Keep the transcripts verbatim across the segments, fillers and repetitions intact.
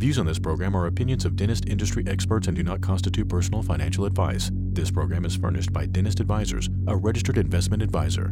Views on this program are opinions of dentist industry experts and do not constitute personal financial advice. This program is furnished by Dentist Advisors, a registered investment advisor.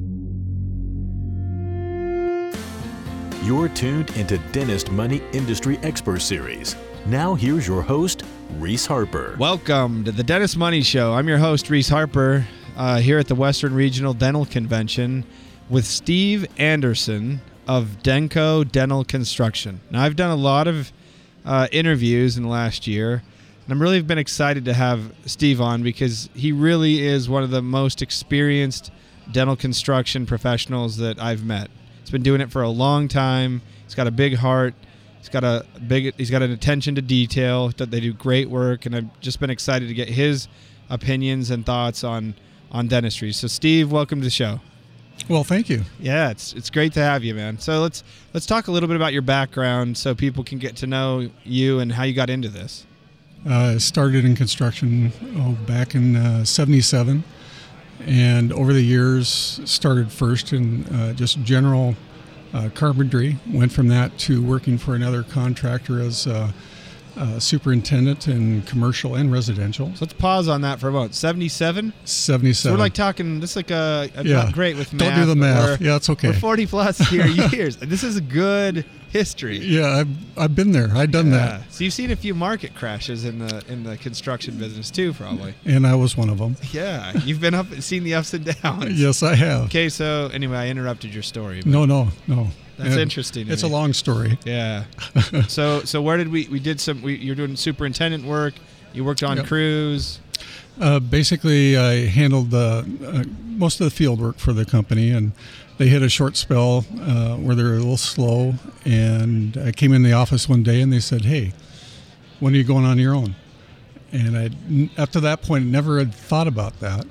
You're tuned into Dentist Money Industry Expert Series. Now here's your host, Reese Harper. Welcome to the Dentist Money Show. I'm your host, Reese Harper, uh, here at the Western Regional Dental Convention with Steve Anderson of Denko Dental Construction. Now, I've done a lot of uh, interviews in the last year, and I'm really been excited to have Steve on because he really is one of the most experienced dental construction professionals that I've met. He's been doing it for a long time. He's got a big heart. He's got a big. He's got an attention to detail. That they do great work, and I've just been excited to get his opinions and thoughts on on dentistry. So, Steve, welcome to the show. Well, thank you. Yeah, it's it's great to have you, man. So let's let's talk a little bit about your background, so people can get to know you and how you got into this. I uh, started in construction oh, back in uh, seventy-seven, and over the years started first in uh, just general uh, carpentry. Went from that to working for another contractor as uh, uh, superintendent in commercial and residential. So let's pause on that for a moment. seventy-seven? seventy-seven. So we're like talking, this is like a, a yeah. not great with math. Don't do the math. We're, yeah, it's okay. We're forty plus here years. This is a good history. Yeah, I've, I've been there. I've done yeah. that. So you've seen a few market crashes in the in the construction business too, probably. And I was one of them. Yeah, you've been up, seen the ups and downs. Yes, I have. Okay, so anyway, I interrupted your story. But No, no, no. That's And interesting. to It's me. a long story. Yeah. so so where did we we did some? We, you're doing superintendent work. You worked on Yep. crews. Uh, basically, I handled the, uh, most of the field work for the company, and they hit a short spell uh, where they were a little slow. And I came in the office one day, and they said, "Hey, when are you going on your own?" And I, up to that point, never had thought about that.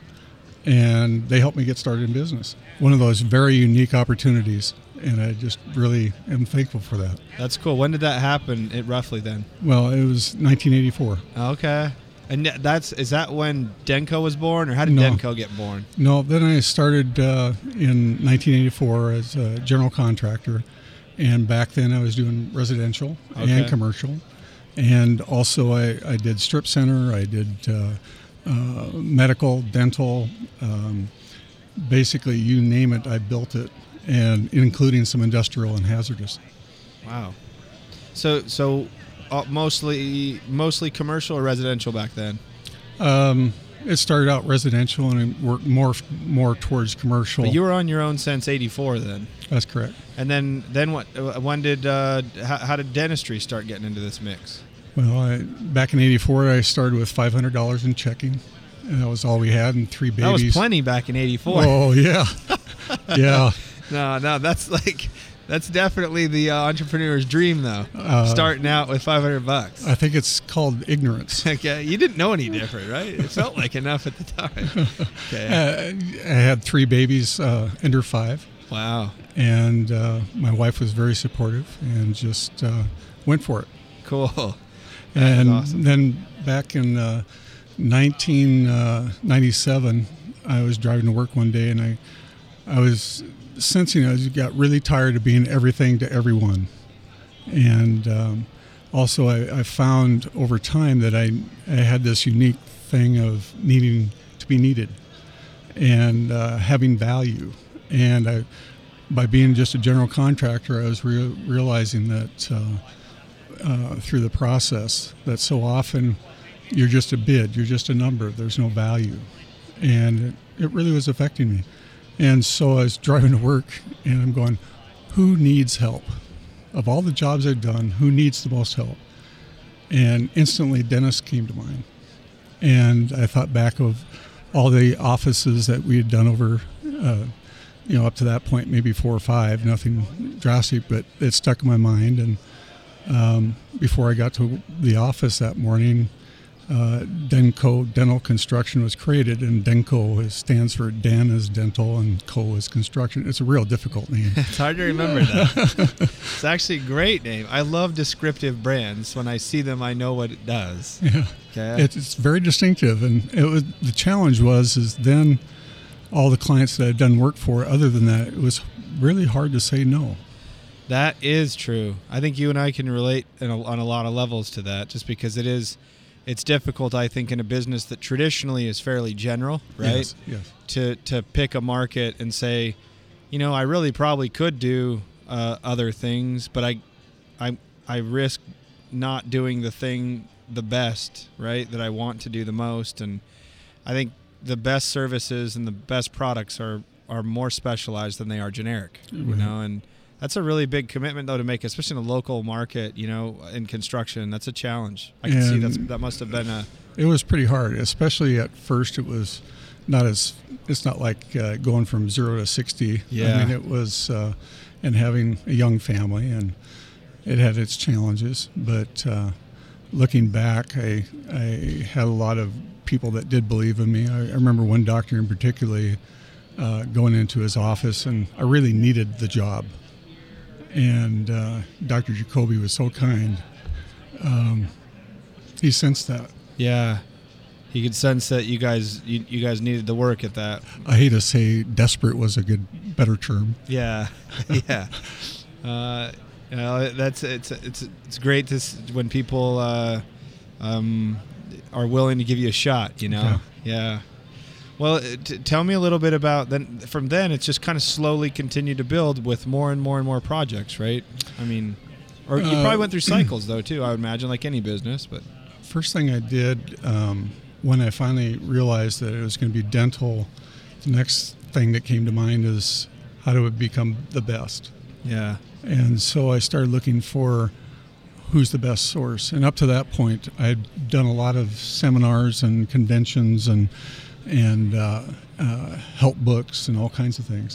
And they helped me get started in business. One of those very unique opportunities, and I just really am thankful for that. That's cool. When did that happen? It roughly then. Well, it was nineteen eighty-four. Okay. And that's is that when Denko was born, or how did No. Denko get born? No, then I started uh, in nineteen eighty-four as a general contractor, and back then I was doing residential Okay. and commercial, and also I, I did strip center, I did uh, uh, medical, dental, um, basically you name it, I built it, and including some industrial and hazardous. Wow. So so uh, mostly mostly commercial or residential back then? Um, it started out residential and it worked more more towards commercial. But you were on your own since eighty-four then. That's correct. And then then what? uh, When did uh, how, how did dentistry start getting into this mix? Well, I, back in eighty-four, I started with five hundred dollars in checking, and that was all we had, and three babies. That was plenty back in eighty-four. Oh, yeah. yeah. No, no, that's like that's definitely the uh, entrepreneur's dream, though. Uh, Starting out with five hundred bucks. I think it's called ignorance. Okay, you didn't know any different, right? It felt like enough at the time. Okay. Uh, I had three babies uh, under five, Wow. and uh, my wife was very supportive and just uh, went for it. Cool. And awesome. then back in uh, nineteen ninety-seven, I was driving to work one day, and I, I was sensing I got really tired of being everything to everyone. And um, also, I, I found over time that I, I had this unique thing of needing to be needed and uh, having value. And I, by being just a general contractor, I was re- realizing that. Uh, Uh, through the process that so often you're just a bid, you're just a number, there's no value. And it, it really was affecting me. And so I was driving to work and I'm going, who needs help? Of all the jobs I've done, who needs the most help? And instantly dentists came to mind. And I thought back of all the offices that we had done over, uh, you know, up to that point, maybe four or five, nothing drastic, but it stuck in my mind. And Um, before I got to the office that morning, uh, Denko Dental Construction was created, and Denko is, stands for Den is dental and Co is construction. It's a real difficult name. It's hard to remember that. It's actually a great name. I love descriptive brands. When I see them, I know what it does. Yeah, Okay. it's, it's very distinctive, and it was the challenge was is then all the clients that I'd done work for. Other than that, it was really hard to say no. That is true. I think you and I can relate in a, on a lot of levels to that, just because it is, it's difficult, I think, in a business that traditionally is fairly general, right? Yes, yes. To to pick a market and say, you know, I really probably could do uh, other things, but I, I, I risk not doing the thing the best, right? That I want to do the most, and I think the best services and the best products are are more specialized than they are generic, Mm-hmm. you know, and. That's a really big commitment, though, to make, especially in a local market, you know, in construction. That's a challenge. I can And see that's, that must have been a... It was pretty hard, especially at first. It was not as, it's not like uh, going from zero to sixty. Yeah. I mean, it was, uh, and having a young family, and it had its challenges. But uh, looking back, I, I had a lot of people that did believe in me. I, I remember one doctor in particular uh, going into his office, and I really needed the job. And uh, Doctor Jacoby was so kind. Um, he sensed that. Yeah. He could sense that you guys you, you guys needed the work at that. I hate to say desperate was a good, better term. Yeah. yeah. Uh, you know, that's it's it's it's great to s- when people uh, um, are willing to give you a shot, you know. Yeah. Yeah. Well, t- tell me a little bit about then. From then, it's just kind of slowly continued to build with more and more and more projects, right? I mean, or you Uh, probably went through cycles though too. I would imagine, like any business. But First thing I did um, when I finally realized that it was going to be dental, the next thing that came to mind is how do I become the best? yeah, And so I started looking for who's the best source. And up to that point, I'd done a lot of seminars and conventions and and uh, uh, help books and all kinds of things.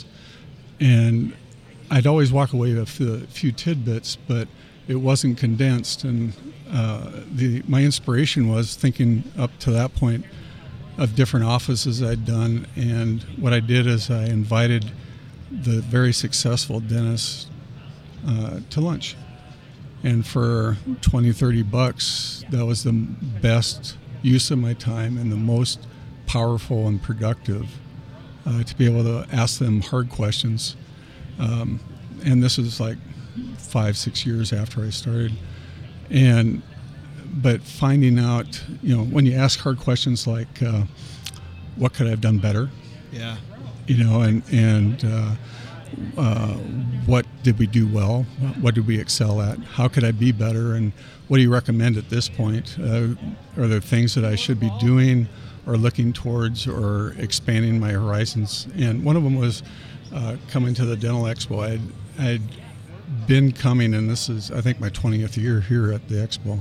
And I'd always walk away with a few tidbits, but it wasn't condensed. And uh, the my inspiration was thinking up to that point of different offices I'd done. And what I did is I invited the very successful dentists uh, to lunch. And for twenty, thirty bucks, that was the best use of my time and the most powerful and productive uh, to be able to ask them hard questions. Um, and this is like five, six years after I started. And but finding out, you know, when you ask hard questions like, uh, what could I have done better? yeah, You know, and and uh, uh, what did we do well? What did we excel at? How could I be better? And what do you recommend at this point? Uh, are there things that I should be doing or looking towards or expanding my horizons? And one of them was uh, coming to the Dental Expo. I'd, I'd been coming, and this is, I think, my twentieth year here at the Expo.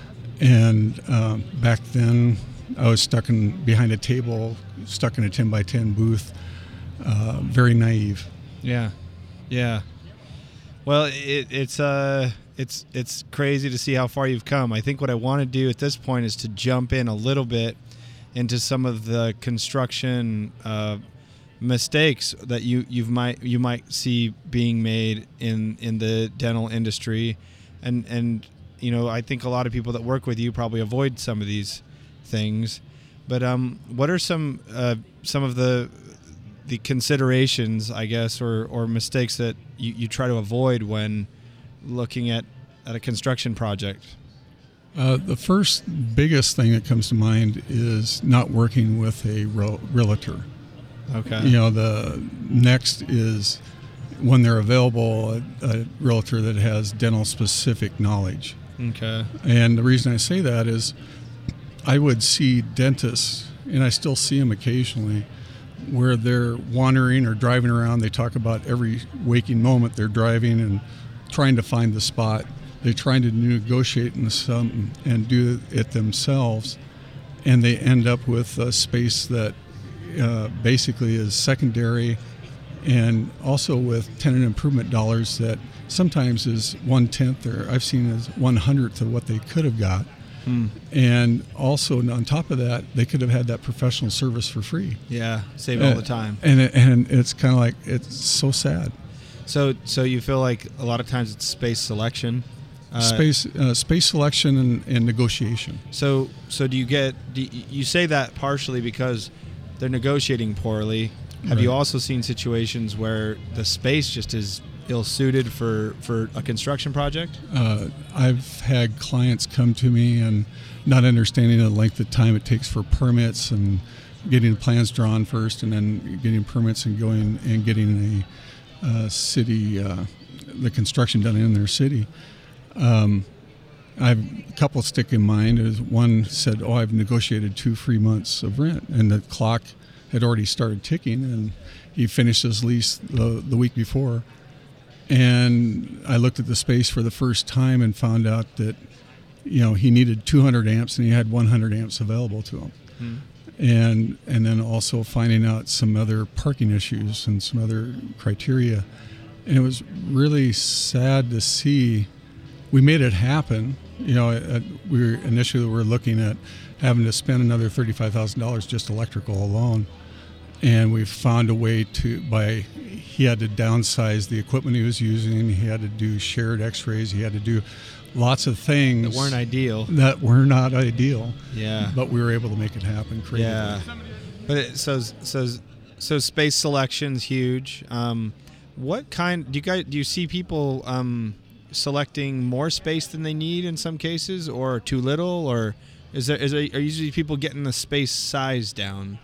And um, back then, I was stuck in behind a table, stuck in a ten by ten booth, uh, very naive. yeah, yeah. Well, it, it's uh, it's it's crazy to see how far you've come. I think what I want to do at this point is to jump in a little bit into some of the construction uh, mistakes that you you might you might see being made in in the dental industry, and and you know, I think a lot of people that work with you probably avoid some of these things. But um, what are some uh, some of the the considerations, I guess, or, or mistakes that you, you try to avoid when looking at, at a construction project? Uh, the first biggest thing that comes to mind is not working with a real, realtor. Okay. You know, the next is when they're available, a, a realtor that has dental specific knowledge. Okay. And the reason I say that is I would see dentists, and I still see them occasionally, where they're wandering or driving around. They talk about every waking moment they're driving and trying to find the spot. They're trying to negotiate in some and do it themselves, and they end up with a space that uh, basically is secondary, and also with tenant improvement dollars that sometimes is one tenth, or I've seen as one hundredth of what they could have got. Hmm. And also on top of that, they could have had that professional service for free. Yeah. Save all Uh, the time. And it, and it's kind of like, it's so sad. So so you feel like a lot of times it's space selection. Uh, space uh, space selection and, and negotiation. So so do you get do you, you say that partially because they're negotiating poorly? Have you Right. also seen situations where the space just is ill-suited for, for a construction project? Uh, I've had clients come to me and not understanding the length of time it takes for permits and getting the plans drawn first, and then getting permits and going and getting a uh, city, uh, the construction done in their city. Um, I've a couple stick in mind. Is one said, "Oh, I've negotiated two free months of rent," and the clock had already started ticking, and he finished his lease the, the week before. And I looked at the space for the first time and found out that, you know, he needed two hundred amps and he had one hundred amps available to him. Hmm. And and then also finding out some other parking issues and some other criteria. And it was really sad to see. We made it happen. You know, at, we were initially we were looking at having to spend another thirty-five thousand dollars just electrical alone. And we found a way to, by, he had to downsize the equipment he was using. He had to do shared x-rays. He had to do lots of things. That weren't ideal. That were not ideal. Yeah. But we were able to make it happen creatively. Yeah. But it, so, so, so space selection's huge. Um, what kind, do you guys, do you see people um, selecting more space than they need in some cases, or too little, or is there, is there, are usually people getting the space size down?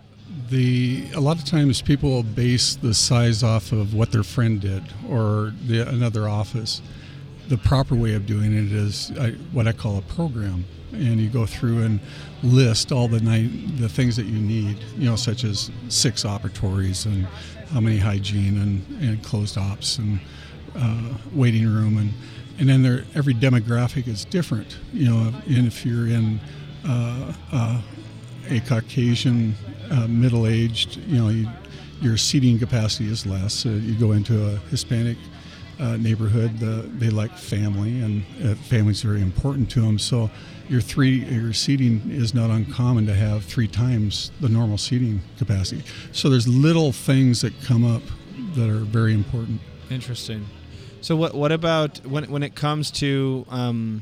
The a lot of times people will base the size off of what their friend did or the, another office. The proper way of doing it is I, what I call a program, and you go through and list all the night the things that you need, you know, such as six operatories and how many hygiene and, and closed ops and uh, waiting room, and and then there every demographic is different, you know, and if you're in uh, uh, a Caucasian, uh, middle-aged, you know, you, your seating capacity is less. So you go into a Hispanic uh, neighborhood, the, they like family, and uh, family's very important to them. So your three, your seating is not uncommon to have three times the normal seating capacity. So there's little things that come up that are very important. Interesting. So what what about when when it comes to um,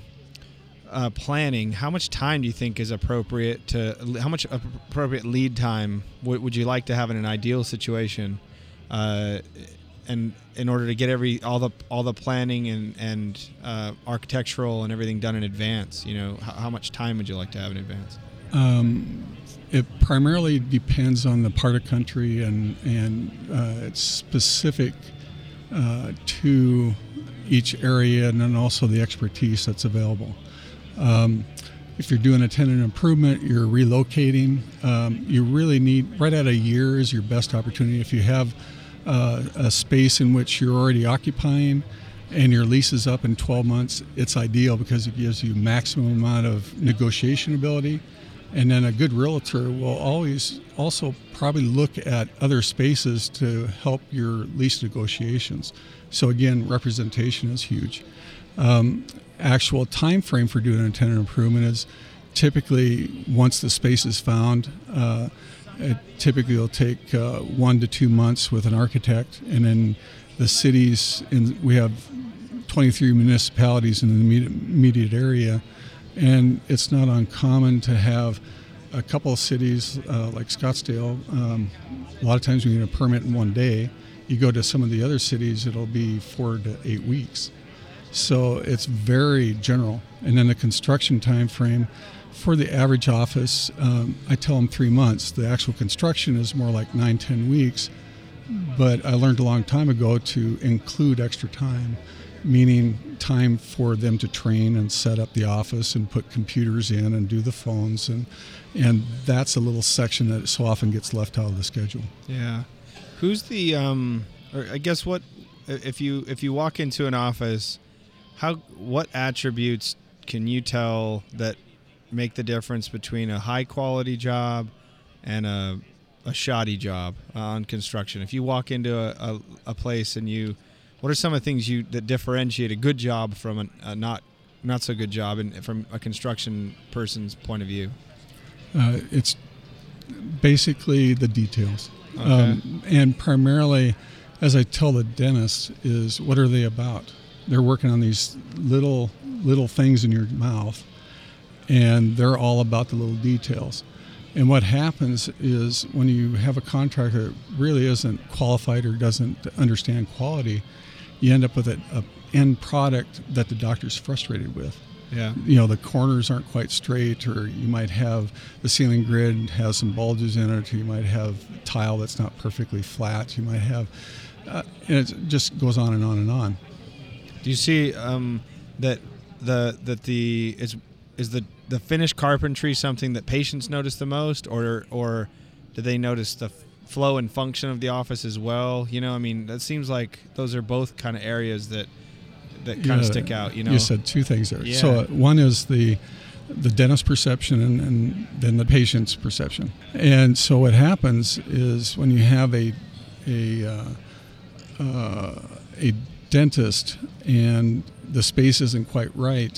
Uh, planning, how much time do you think is appropriate to, how much appropriate lead time w- would you like to have in an ideal situation, uh, and in order to get every all the all the planning and and uh, architectural and everything done in advance? You know, how, how much time would you like to have in advance? Um, it primarily depends on the part of country, and and uh, it's specific uh, to each area, and then also the expertise that's available. Um, if you're doing a tenant improvement, you're relocating, um, you really need, right at a year is your best opportunity. If you have uh, a space in which you're already occupying and your lease is up in twelve months, it's ideal because it gives you maximum amount of negotiation ability. And then a good realtor will always also probably look at other spaces to help your lease negotiations. So again, representation is huge. Um, actual time frame for doing a tenant improvement is typically once the space is found, uh, it typically will take uh, one to two months with an architect, and then the cities, in, we have twenty-three municipalities in the immediate, immediate area, and it's not uncommon to have a couple of cities uh, like Scottsdale. Um, a lot of times we need a permit in one day. You go to some of the other cities, it'll be four to eight weeks. So it's very general. And then the construction time frame for the average office, um, I tell them three months. The actual construction is more like nine, ten weeks. But I learned a long time ago to include extra time, meaning time for them to train and set up the office and put computers in and do the phones. And, and that's a little section that so often gets left out of the schedule. Yeah. Who's the, um, or I guess what, if you if you walk into an office, How what attributes can you tell that make the difference between a high quality job and a a shoddy job uh, on construction? If you walk into a, a, a place and you, what are some of the things you that differentiate a good job from a, a not not so good job, and from a construction person's point of view? Uh, it's basically the details, okay. um, and primarily, as I tell the dentist, is what are they about? They're working on these little little things in your mouth, and they're all about the little details. And what happens is when you have a contractor that really isn't qualified or doesn't understand quality, you end up with an end product that the doctor's frustrated with. Yeah. You know, the corners aren't quite straight, or you might have the ceiling grid has some bulges in it, or you might have tile that's not perfectly flat. You might have, uh, and it just goes on and on and on. Do you see um, that the that the is is the the finished carpentry something that patients notice the most, or or do they notice the flow and function of the office as well? You know, I mean, that seems like those are both kind of areas that. that kind of Yeah, stick out, you know? You said two things there. Yeah. So uh, one is the the dentist perception, and, and then the patient's perception. And so what happens is when you have a a uh, uh, a dentist and the space isn't quite right,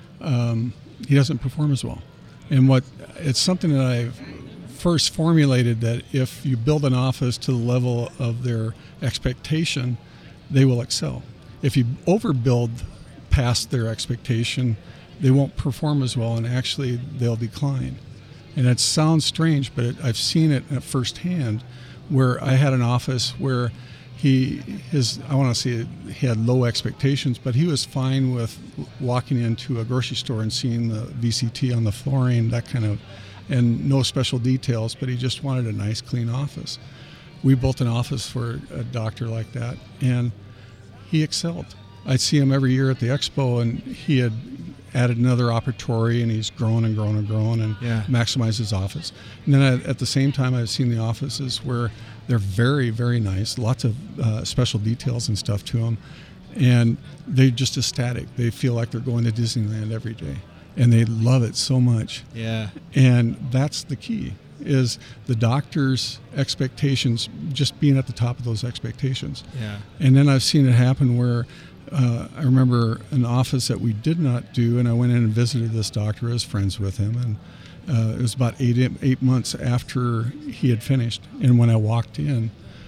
um, he doesn't perform as well. And what it's something that I've first formulated, that if you build an office to the level of their expectation, they will excel. If you overbuild past their expectation, they won't perform as well, and actually they'll decline. And it sounds strange, but it, I've seen it at firsthand, where I had an office where he, his, I want to say he had low expectations, but he was fine with walking into a grocery store and seeing the V C T on the flooring, that kind of, and no special details, but he just wanted a nice, clean office. We built an office for a doctor like that, and he excelled. I'd see him every year at the expo, and he had added another operatory, and he's grown and grown and grown and yeah. maximized his office. And then I, at the same time, I've seen the offices where they're very, very nice, lots of uh, special details and stuff to them, and they're just ecstatic. They feel like they're going to Disneyland every day, and they love it so much. Yeah. And that's the key, is the doctor's expectations, just being at the top of those expectations. Yeah. And then I've seen it happen where uh, I remember an office that we did not do, and I went in and visited this doctor, I was friends with him, and uh, it was about eight eight months after he had finished. And when I walked in,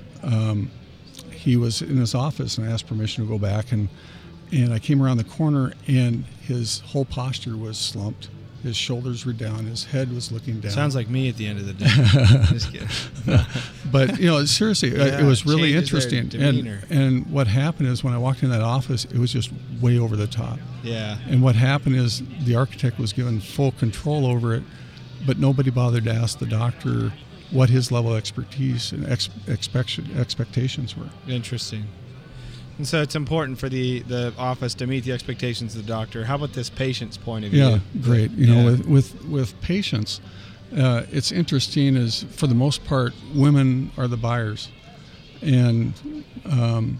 um, he was in his office, and I asked permission to go back, and and I came around the corner, and his whole posture was slumped. His shoulders were down. His head was looking down. Sounds like me at the end of the day. Just kidding. But, you know, seriously, Yeah, it was really changes their interesting. demeanor. And, and what happened is when I walked in that office, it was just way over the top. Yeah. And what happened is the architect was given full control over it, but nobody bothered to ask the doctor what his level of expertise and ex- expect- expectations were. Interesting. And so it's important for the, the office to meet the expectations of the doctor. How about this patient's point of view? Yeah, great. You Yeah. know, with with, with patients, uh, it's interesting is for the most part, women are the buyers, and um,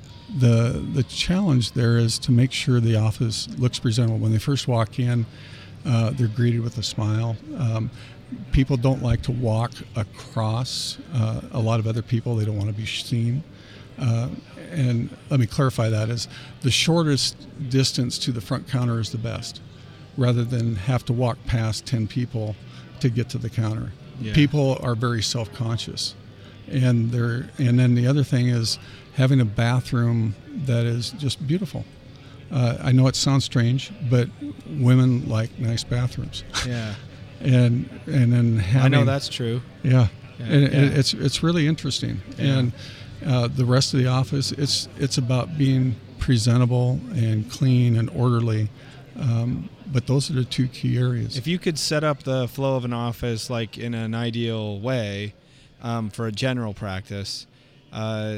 the the challenge there is to make sure the office looks presentable. When they first walk in, uh, they're greeted with a smile. Um, people don't like to walk across uh, a lot of other people. They don't want to be seen. Uh, and let me clarify that as the shortest distance to the front counter is the best, rather than have to walk past ten people to get to the counter. Yeah. People are very self-conscious, and they're and then the other thing is having a bathroom that is just beautiful. Uh, I know it sounds strange, but women like nice bathrooms. Yeah. and and then having, I know that's true. Yeah, Yeah, and yeah. It, it's it's really interesting. Yeah. And uh, the rest of the office, it's it's about being presentable and clean and orderly. Um, but those are the two key areas. If you could set up the flow of an office like in an ideal way um, for a general practice, uh,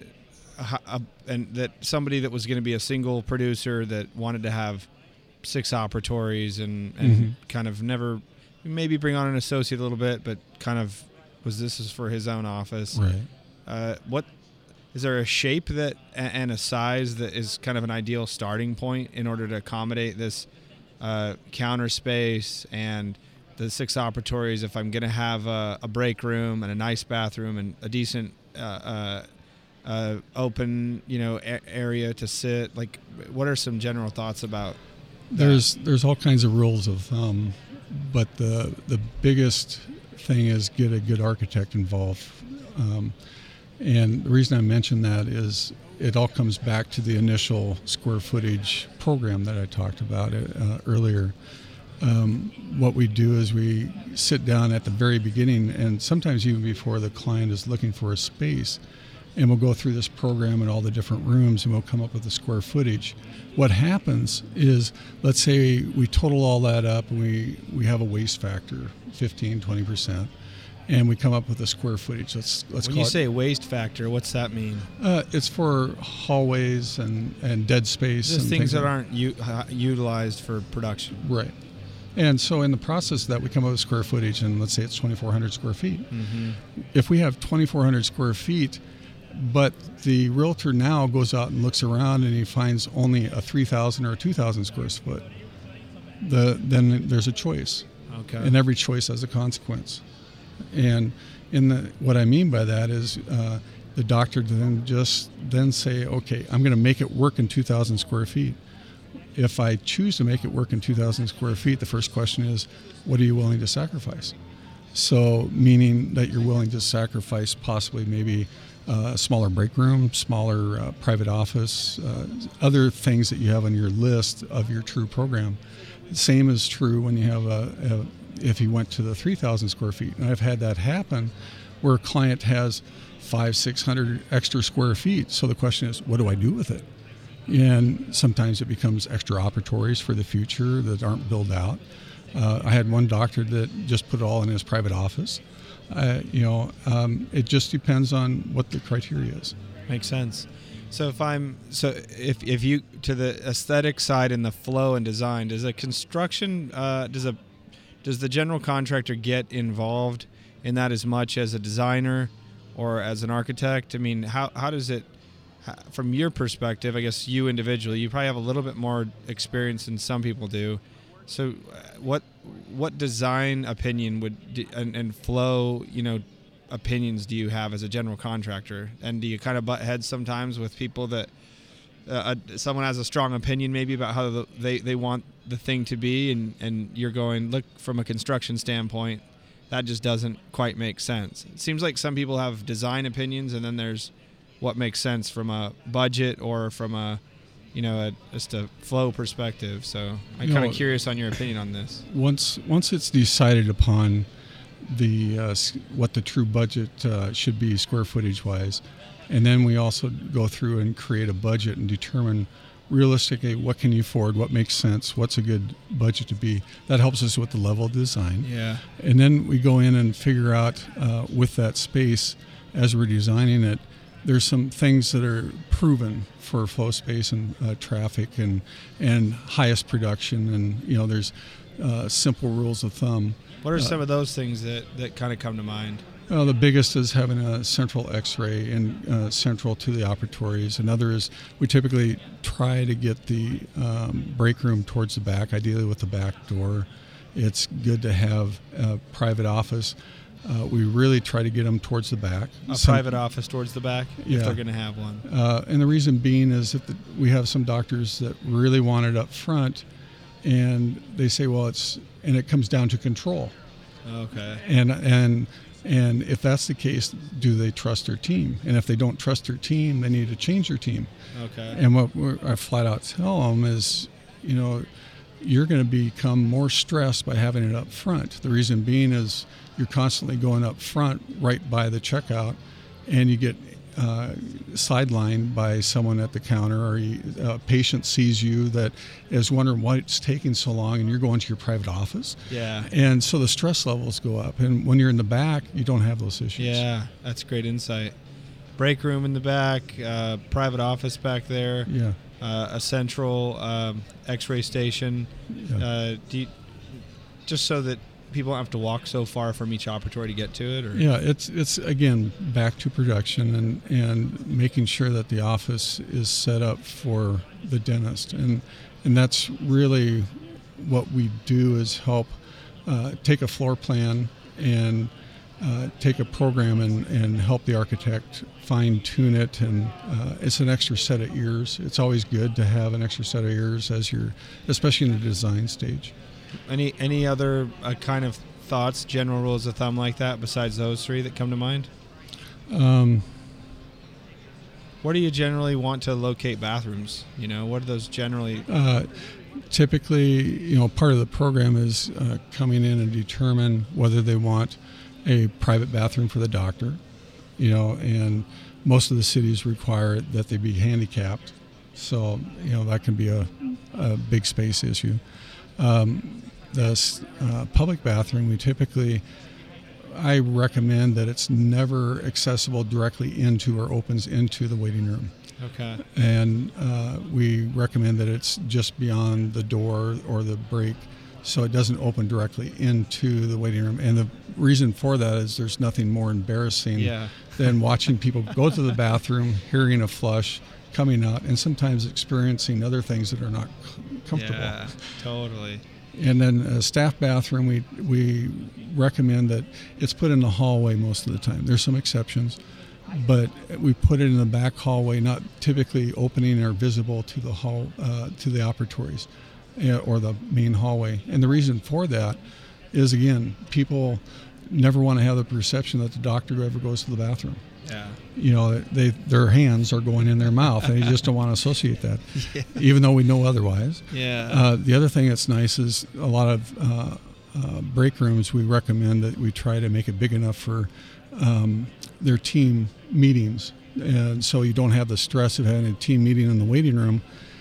a, a, and that somebody that was going to be a single producer that wanted to have six operatories and, and Mm-hmm. kind of never maybe bring on an associate a little bit, but kind of was this is for his own office. Right. Uh, what is there a shape that and a size that is kind of an ideal starting point in order to accommodate this uh, counter space and the six operatories? If I'm going to have a, a break room and a nice bathroom and a decent uh, uh, uh, open, you know, a- area to sit, like, what are some general thoughts about that? There's there's all kinds of rules of thumb, but the the biggest thing is get a good architect involved. Um, and the reason I mention that is it all comes back to the initial square footage program that I talked about uh, earlier. Um, what we do is we sit down at the very beginning, and sometimes even before the client is looking for a space, and we'll go through this program in all the different rooms, and we'll come up with the square footage. What happens is, let's say we total all that up, and we, we have a waste factor, fifteen, twenty percent, and we come up with a square footage. Let's let's When call you it, say waste factor, what's that mean? uh, it's for hallways and, and dead space. Just and things that like- aren't u- uh, utilized for production. Right. And so in the process of that, we come up with square footage, and let's say it's twenty-four hundred square feet. Mm-hmm. If we have twenty-four hundred square feet, but the realtor now goes out and looks around and he finds only a three thousand or a two thousand square foot, the, then there's a choice. Okay. And every choice has a consequence. And in the, what I mean by that is uh, the doctor then just then say, okay, I'm going to make it work in two thousand square feet. If I choose to make it work in two thousand square feet, the first question is, what are you willing to sacrifice? So meaning that you're willing to sacrifice possibly maybe uh, a smaller break room, smaller uh, private office, uh, other things that you have on your list of your true program. The same is true when you have a, a if you went to the three thousand square feet. And I've had that happen where a client has five, six hundred extra square feet. So the question is, what do I do with it? And sometimes it becomes extra operatories for the future that aren't built out. Uh, I had one doctor that just put it all in his private office. Uh, you know, um, it just depends on what the criteria is. Makes sense. So if I'm so if if you to the aesthetic side and the flow and design, does a construction uh, does a does the general contractor get involved in that as much as a designer or as an architect? I mean, how how does it, from your perspective, I guess you individually, you probably have a little bit more experience than some people do. So uh, what what design opinion would and, and flow, you know, opinions do you have as a general contractor? And do you kind of butt heads sometimes with people that uh, someone has a strong opinion maybe about how the, they, they want the thing to be, and, and you're going, look, from a construction standpoint, that just doesn't quite make sense. It seems like some people have design opinions, and then there's what makes sense from a budget or from a, you know, a, just a flow perspective. So I'm kind of curious on your opinion on this. Once once it's decided upon the uh, what the true budget uh, should be square footage wise, and then we also go through and create a budget and determine realistically what can you afford, what makes sense, what's a good budget to be. That helps us with the level of design. Yeah. And then we go in and figure out uh, with that space as we're designing it, there's some things that are proven for flow space and uh, traffic and and highest production, and you know there's uh, simple rules of thumb. What are uh, some of those things that, that kind of come to mind? Uh, the biggest is having a central X-ray and uh, central to the operatories. Another is we typically try to get the um, break room towards the back, ideally with the back door. It's good to have a private office. Uh, we really try to get them towards the back. A Some, private office towards the back, Yeah. if they're going to have one. Uh, and the reason being is that the, we have some doctors that really want it up front, and they say, well, it's, and it comes down to control. Okay. And and and if that's the case, do they trust their team? And if they don't trust their team, they need to change their team. Okay. And what we're, I flat out tell them is, you know, you're going to become more stressed by having it up front. The reason being is you're constantly going up front right by the checkout, and you get uh, sidelined by someone at the counter, or you, a patient sees you that is wondering why it's taking so long, and you're going to your private office. Yeah. And so the stress levels go up. And when you're in the back, you don't have those issues. Yeah, that's great insight. Break room in the back, uh, private office back there, Yeah. uh, a central um, X-ray station. Yeah. Uh, do you, just so that people don't have to walk so far from each operatory to get to it? Or? Yeah, it's it's again back to production and, and making sure that the office is set up for the dentist, and and that's really what we do is help uh, take a floor plan and uh, take a program and, and help the architect fine tune it, and uh, it's an extra set of ears. It's always good to have an extra set of ears as you're, especially in the design stage. Any any other uh, kind of thoughts, general rules of thumb like that besides those three that come to mind? Um, Where do you generally want to locate bathrooms? You know, what are those generally? Uh, typically, you know, part of the program is uh, coming in and determine whether they want a private bathroom for the doctor, you know, and most of the cities require that they be handicapped. So, you know, that can be a, a big space issue. Um, the uh, public bathroom, we typically, I recommend that it's never accessible directly into or opens into the waiting room. Okay. And uh, we recommend that it's just beyond the door or the break, so it doesn't open directly into the waiting room. And the reason for that is there's nothing more embarrassing Yeah. than watching people go to the bathroom, hearing a flush, coming out, and sometimes experiencing other things that are not comfortable. Yeah, totally. And then a staff bathroom, we we recommend that it's put in the hallway most of the time. There's some exceptions, but we put it in the back hallway, not typically opening or visible to the hall uh, to the operatories uh, or the main hallway. And the reason for that is, again, people never want to have the perception that the doctor ever goes to the bathroom. Yeah. You know, they their hands are going in their mouth, and you just don't want to associate that, yeah. even though we know otherwise. Yeah. Uh, the other thing that's nice is a lot of uh, uh, break rooms, we recommend that we try to make it big enough for um, their team meetings, and so you don't have the stress of having a team meeting in the waiting room.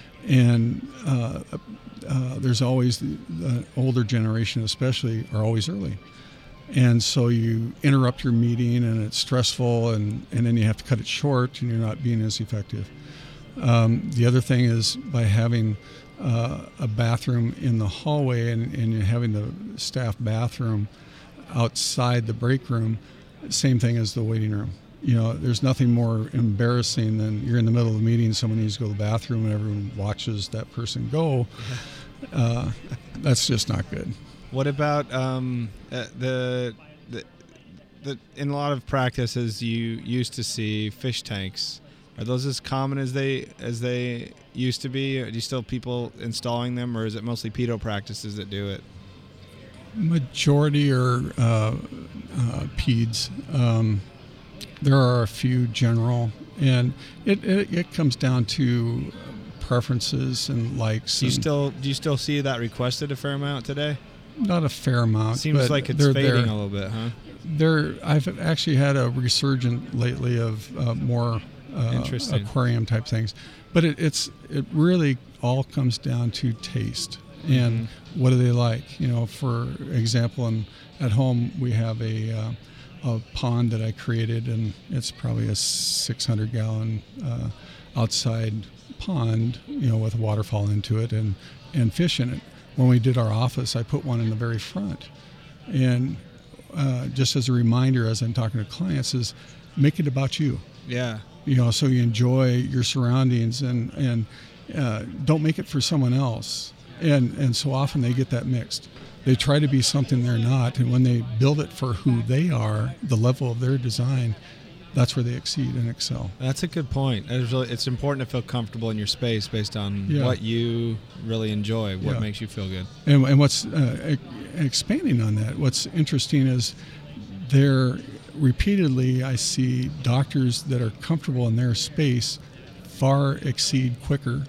And uh, uh, there's always the, the older generation, especially, are always early. And so you interrupt your meeting, and it's stressful, and, and then you have to cut it short, and you're not being as effective. Um, the other thing is by having uh, a bathroom in the hallway and, and you're having the staff bathroom outside the break room, same thing as the waiting room. You know, there's nothing more embarrassing than you're in the middle of a meeting, someone needs to go to the bathroom, and everyone watches that person go. Uh, that's just not good. What about um, uh, the, the the in a lot of practices you used to see fish tanks? Are those as common as they as they used to be? Are you still people installing them, or is it mostly pedo practices that do it? Majority are uh, uh, peds. Um, there are a few general, and it, it, it comes down to preferences and likes. Do you and still do you still see that requested a fair amount today? Not a fair amount. Seems but like it's they're fading there. a little bit, huh? There, I've actually had a resurgent lately of uh, more uh, Interesting. aquarium type things, but it, it's it really all comes down to taste and Mm-hmm. what do they like. You know, for example, in, at home we have a uh, a pond that I created, and it's probably a six hundred gallon uh, outside pond, you know, with a waterfall into it and and fish in it. When we did our office, I put one in the very front. And uh, just as a reminder, as I'm talking to clients, is make it about you. Yeah. You know, so you enjoy your surroundings, and, and uh, don't make it for someone else. And, and so often they get that mixed. They try to be something they're not, and when they build it for who they are, the level of their design, that's where they exceed and excel. That's a good point. It's, really, it's important to feel comfortable in your space based on Yeah. what you really enjoy, what Yeah. makes you feel good. And, and what's uh, expanding on that, what's interesting is there repeatedly I see doctors that are comfortable in their space far exceed quicker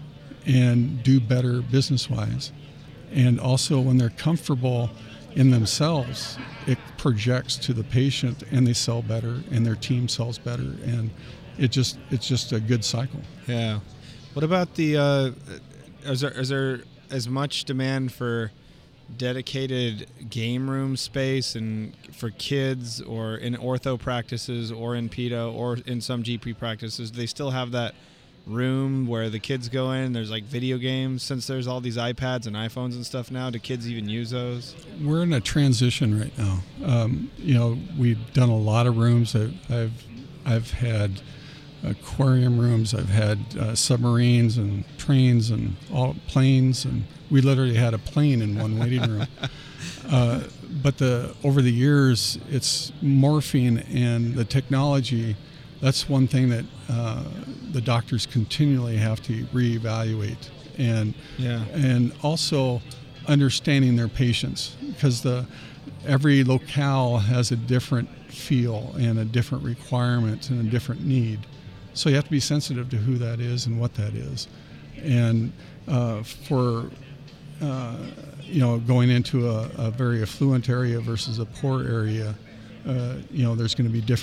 and do better business-wise. And also when they're comfortable in themselves, it projects to the patient, and they sell better, and their team sells better, and it just it's just a good cycle. Yeah. What about the? Uh, is there is there as much demand for dedicated game room space and for kids, or in ortho practices, or in pedo, or in some G P practices? Do they still have that room where the kids go in? There's like video games, since there's all these iPads and iPhones and stuff now. Do kids even use those? We're in a transition right now. Um, you know, we've done a lot of rooms. I've I've, I've had aquarium rooms. I've had uh, submarines and trains and all planes, and we literally had a plane in one waiting room. Uh, but the over the years, it's morphing, and the technology. That's one thing that uh, the doctors continually have to reevaluate, and Yeah. and also understanding their patients, because the every locale has a different feel and a different requirement and a different need. So you have to be sensitive to who that is and what that is. And uh, for uh, you know, going into a, a very affluent area versus a poor area, uh, you know, there's going to be different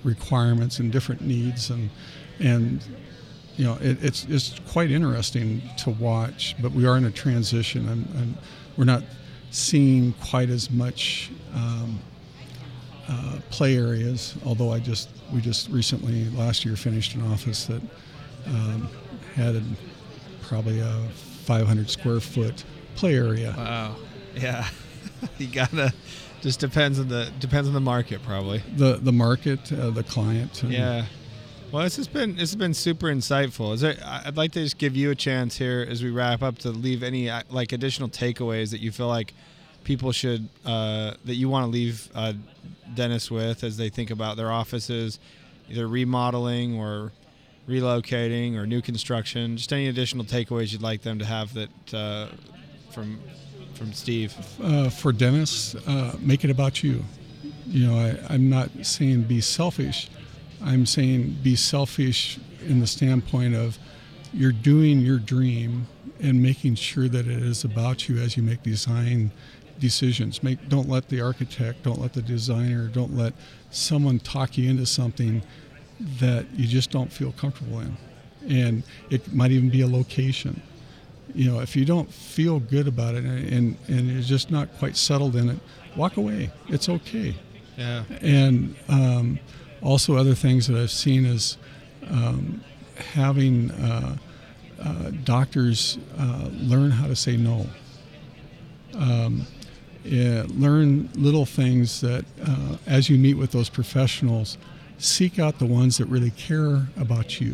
requirements and different needs, and and you know it, it's it's quite interesting to watch. But we are in a transition, and, and we're not seeing quite as much um, uh, play areas. Although I just we just recently last year finished an office that um, had a, probably a five hundred square foot play area. Wow. Yeah. You gotta. Just depends on the depends on the market, probably. The the market, uh, the client. And yeah. Well, this has been this has been super insightful. Is there? I'd like to just give you a chance here as we wrap up to leave any like additional takeaways that you feel like people should uh, that you want to leave uh, dentists with as they think about their offices, either remodeling or relocating or new construction. Just any additional takeaways you'd like them to have that uh, from. From Steve. Uh, for dentists, uh, make it about you. You know, I, I'm not saying be selfish. I'm saying be selfish in the standpoint of you're doing your dream and making sure that it is about you as you make design decisions. Make don't let the architect, don't let the designer, don't let someone talk you into something that you just don't feel comfortable in. And it might even be a location. You know, if you don't feel good about it and, and you're just not quite settled in it, walk away. It's okay. Yeah. And um, also other things that I've seen is um, having uh, uh, doctors uh, learn how to say no. Um, yeah, learn little things that uh, as you meet with those professionals, seek out the ones that really care about you.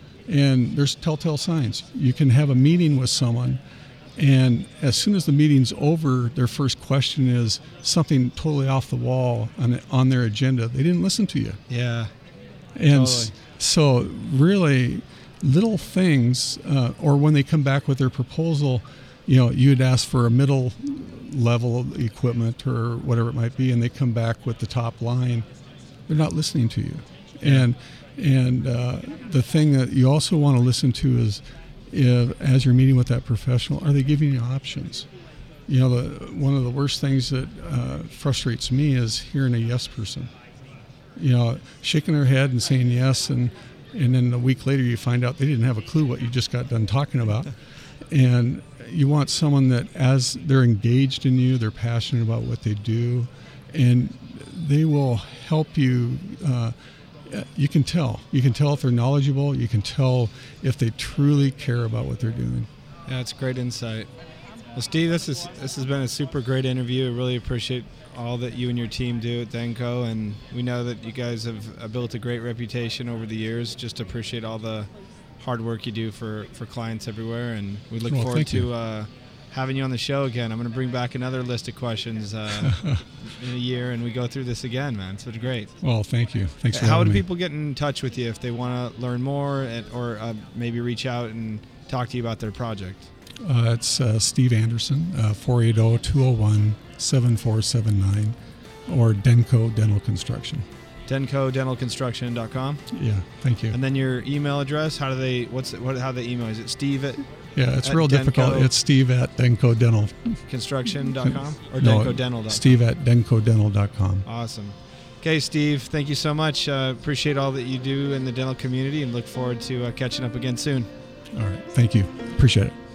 And there's telltale signs. You can have a meeting with someone, and as soon as the meeting's over, their first question is something totally off the wall on, on their agenda. They didn't listen to you. Yeah. And totally. So really little things, uh, or when they come back with their proposal, you know, you'd ask for a middle level of equipment or whatever it might be, and they come back with the top line. They're not listening to you. And And uh, the thing that you also want to listen to is, if, as you're meeting with that professional, are they giving you options? You know, the, one of the worst things that uh, frustrates me is hearing a yes person. You know, shaking their head and saying yes, and, and then a week later you find out they didn't have a clue what you just got done talking about. And you want someone that, as they're engaged in you, they're passionate about what they do, and they will help you. Uh, You can tell. You can tell if they're knowledgeable. You can tell if they truly care about what they're doing. Yeah, it's great insight. Well, Steve, this is this has been a super great interview. I really appreciate all that you and your team do at Denko, and we know that you guys have built a great reputation over the years. Just appreciate all the hard work you do for, for clients everywhere, and we look well, forward to uh, having you on the show again. I'm going to bring back another list of questions uh, in a year, and we go through this again, man. So it's great. Well, thank you. Thanks for How having do me. people get in touch with you if they want to learn more, and, or uh, maybe reach out and talk to you about their project? Uh, it's uh, Steve Anderson, uh, four eight zero, two zero one, seven four seven nine, or Denko Dental Construction. denko dental construction dot com. Yeah, thank you. And then your email address, how do they, what's it, what, how they email? Is it Steve at Yeah, it's at real difficult. Denko It's Steve at Denko Dental. construction dot com or No, denko dental dot com? Steve at denko dental dot com. Awesome. Okay, Steve, thank you so much. Uh, appreciate all that you do in the dental community, and look forward to uh, catching up again soon. All right, thank you. Appreciate it.